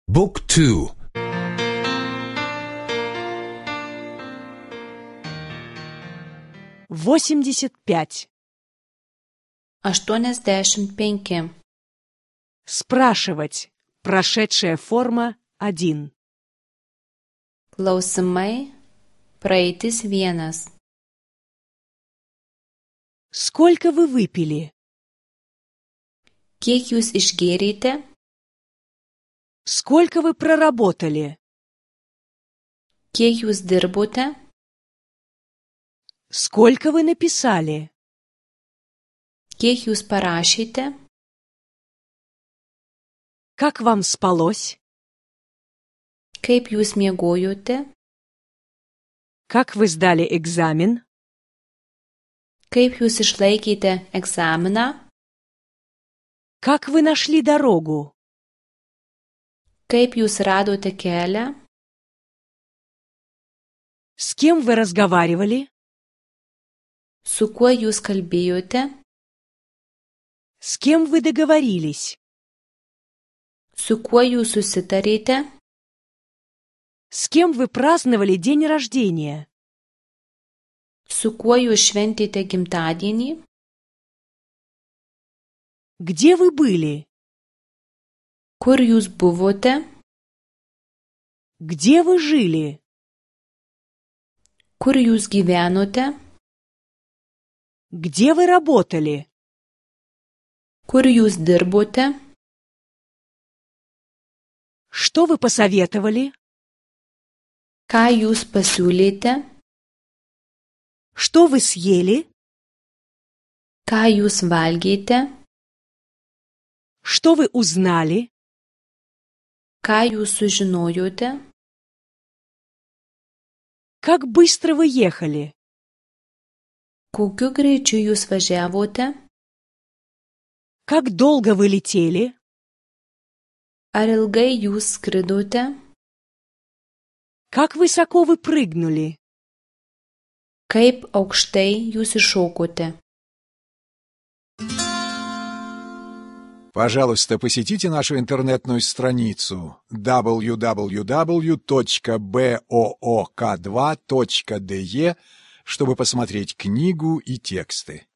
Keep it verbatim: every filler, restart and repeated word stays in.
Book two. восемьдесят пять. aštuoniasdešimt penki. Спрашивать. Прошедшая форма один. Klausimai. Praeitis vienas. Сколько вы выпили? Kiek jūs išgėrėte? Сколько вы проработали? Kiek jūs dirbote? Сколько вы написали? Kiek jūs parašėte? Как вам спалось? Kaip jūs miegojote? Как вы сдали экзамен? Kaip jūs išlaikėte egzaminą? Как вы нашли дорогу? Kaip jūs radote kelią? С кем вы разговаривали? Su kuo jūs kalbėjote? С кем вы договорились? Su kuo jūs susitarėte? С кем вы праздновали день рождения? Su kuo jūs šventėte gimtadienį? Где вы были? Kur jūs buvote? Где вы жили? Kur jūs gyvenote? Где вы работали? Kur jūs dirbote? Что вы посоветовали? Ką jūs pasiūlėte? Что вы съели? Ką jūs valgėte? Что вы узнали? Ką jūs sužinojote? Как быстро вы ехали? Kokiu greičiu jūs važiavote? Как долго вы летели? Ar ilgai jūs skridote? Как высоко вы прыгнули? Kaip aukštai jūs iššokote? Пожалуйста, посетите нашу интернетную страницу дабл ю дабл ю дабл ю точка боок два точка де, чтобы посмотреть книгу и тексты.